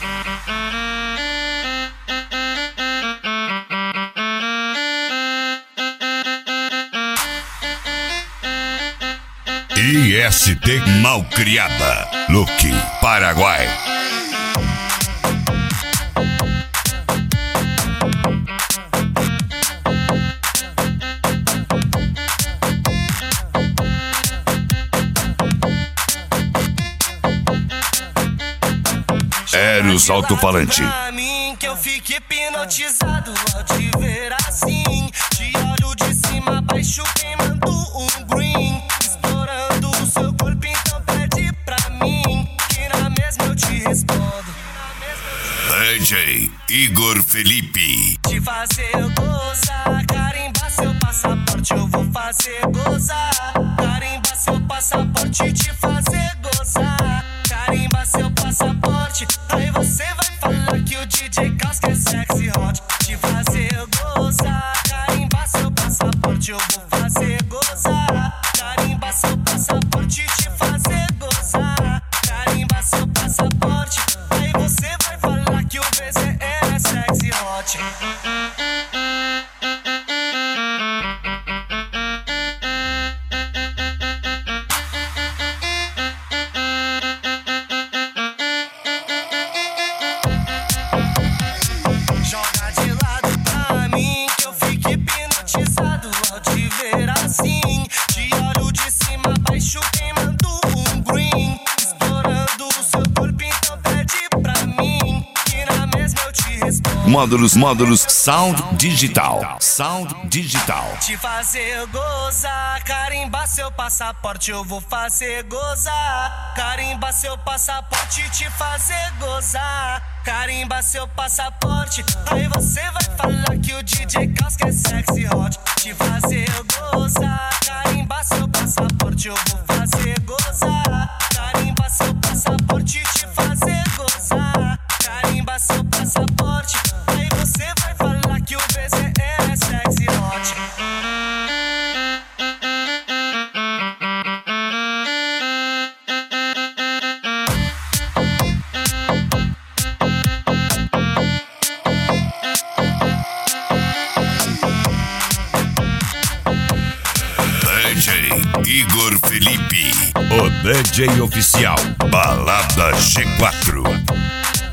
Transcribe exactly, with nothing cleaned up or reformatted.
I S T Malcriada, Look, Paraguai. Eros Alto-Falante. Pra mim que eu fiquei hipnotizado ao te ver assim. Te olho de cima a baixo queimando um green. Explorando o seu corpo, então pede pra mim que na mesma eu te respondo. D J Igor Felipe. Te fazer gozar, carimba seu passaporte, eu vou fazer gozar. Carimba seu passaporte, te fazer gozar. Carimba seu passaporte, aí você vai falar que o D J Casca é sexy hot. Te fazer gozar, carimba seu passaporte, eu vou fazer gozar. Carimba seu passaporte, te fazer gozar. Carimba seu passaporte, aí você vai falar que o B Z é sexy hot. Joga de lado pra mim que eu fico hipnotizado ao te ver assim. Te olho de cima a baixo queimando um green. Explorando o seu corpo, então pede pra mim que na mesma eu te respondo. Módulos, módulos, Sound Digital. Sound Digital. Te fazer gozar, carimba seu passaporte, eu vou fazer gozar. Carimba seu passaporte, te fazer gozar. Carimba seu passaporte, aí você vai falar que o D J Casca é sexy hot. Te fazer gozar, carimba seu passaporte, eu vou fazer gozar. Carimba seu passaporte, te fazer gozar. Carimba seu passaporte, aí você vai falar que o B Z é sexy hot. D J Igor Felipe, o D J oficial, Balada G quatro.